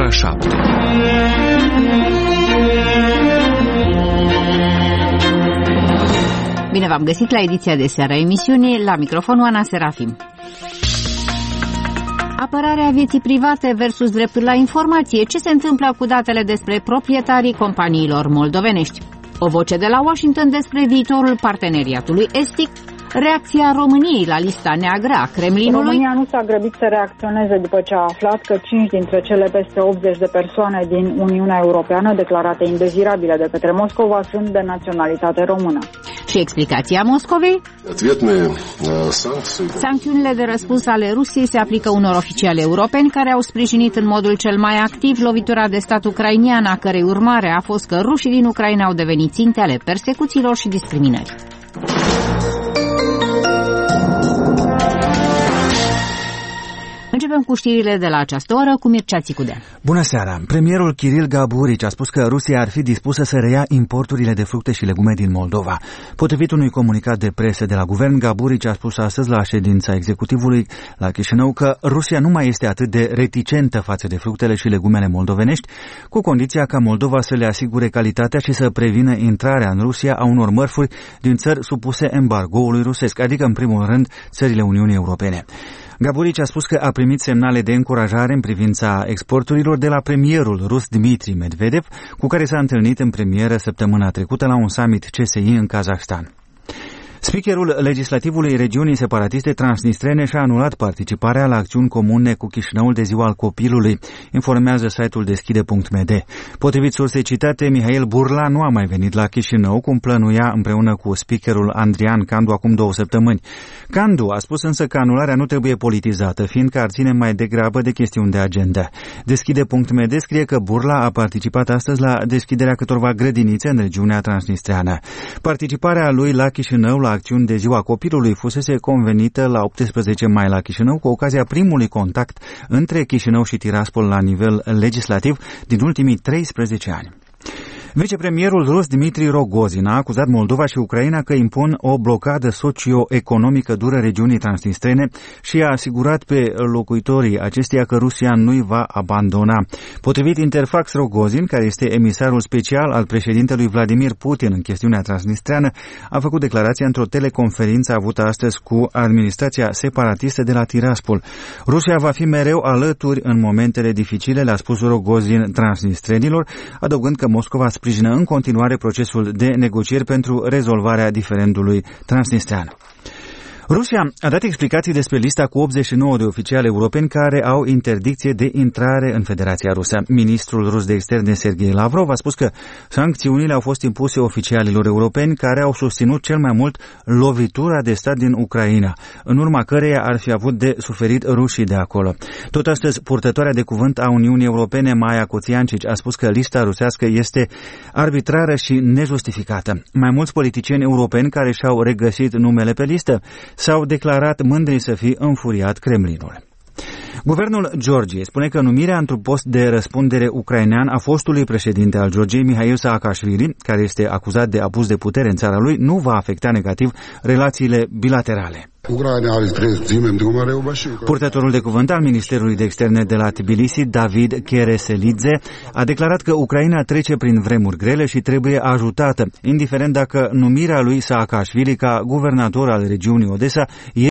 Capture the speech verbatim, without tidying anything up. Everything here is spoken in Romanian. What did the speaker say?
ora șapte. Bine v-am găsit la ediția de seară a emisiunii, la microfonul Ana Serafim. Apărarea vieții private versus dreptul la informație. Ce se întâmplă cu datele despre proprietarii companiilor moldovenești? O voce de la Washington despre viitorul parteneriatului estic. Reacția României la lista neagră a Kremlinului. România nu s-a grăbit să reacționeze după ce a aflat că cinci dintre cele peste optzeci de persoane din Uniunea Europeană declarate indezirabile de către Moscova sunt de naționalitate română. Și explicația Moscovei? Sancțiunile de răspuns ale Rusiei se aplică unor oficiali europeni care au sprijinit în modul cel mai activ lovitura de stat ucrainian, a cărei urmare a fost că rușii din Ucraina au devenit ținte ale persecuțiilor și discriminării. Începem cu știrile de la această oră cu Mircea Țicudea. Bună seara! Premierul Kiril Gaburici a spus că Rusia ar fi dispusă să reia importurile de fructe și legume din Moldova. Potrivit unui comunicat de presă de la guvern, Gaburici a spus astăzi la ședința executivului la Chișinău că Rusia nu mai este atât de reticentă față de fructele și legumele moldovenești, cu condiția ca Moldova să le asigure calitatea și să prevină intrarea în Rusia a unor mărfuri din țări supuse embargoului rusesc, adică în primul rând țările Uniunii Europene. Gaburici a spus că a primit semnale de încurajare în privința exporturilor de la premierul rus Dmitri Medvedev, cu care s-a întâlnit în premieră săptămâna trecută la un summit C S I în Kazahstan. Speakerul legislativului regiunii separatiste transnistrene și-a anulat participarea la acțiuni comune cu Chișinăul de ziua al copilului, informează site-ul deschide punct m d. Potrivit sursei citate, Mihail Burla nu a mai venit la Chișinău, cum plănuia împreună cu speakerul Andrian Candu acum două săptămâni. Candu a spus însă că anularea nu trebuie politizată, fiindcă ar ține mai degrabă de chestiuni de agenda. Deschide punct m d scrie că Burla a participat astăzi la deschiderea câtorva grădinițe în regiunea transnistreană. Participarea lui la Chișinău la acțiuni de ziua copilului fusese convenită la optsprezece mai la Chișinău cu ocazia primului contact între Chișinău și Tiraspol la nivel legislativ din ultimii treisprezece ani. Vicepremierul rus Dmitri Rogozin a acuzat Moldova și Ucraina că impun o blocadă socio-economică dură regiunii transnistrene și a asigurat pe locuitorii acesteia că Rusia nu-i va abandona. Potrivit Interfax, Rogozin, care este emisarul special al președintelui Vladimir Putin în chestiunea transnistreană, a făcut declarația într-o teleconferință avută astăzi cu administrația separatistă de la Tiraspol. Rusia va fi mereu alături în momentele dificile, le-a spus Rogozin transnistrenilor, adăugând că Moscova sprijină în continuare procesul de negocieri pentru rezolvarea diferendului transnistrean. Rusia a dat explicații despre lista cu optzeci și nouă de oficiali europeni care au interdicție de intrare în Federația Rusă. Ministrul rus de externe Sergei Lavrov a spus că sancțiunile au fost impuse oficialilor europeni care au susținut cel mai mult lovitura de stat din Ucraina, în urma căreia ar fi avut de suferit rușii de acolo. Tot astăzi, purtătoarea de cuvânt a Uniunii Europene, Maia Cuțiancici, a spus că lista rusească este arbitrară și nejustificată. Mai mulți politicieni europeni care și-au regăsit numele pe listă s-au declarat mândri să fi înfuriat Kremlinul. Guvernul Georgiei spune că numirea într-un post de răspundere ucrainean a fostului președinte al Georgiei, Mihail Saakashvili, care este acuzat de abuz de putere în țara lui, nu va afecta negativ relațiile bilaterale. Purtătorul de cuvânt al Ministerului de Externe de la Tbilisi, David Kereselidze, a declarat că Ucraina trece prin vremuri grele și trebuie ajutată, indiferent dacă numirea lui Saakashvili ca guvernator al regiunii Odessa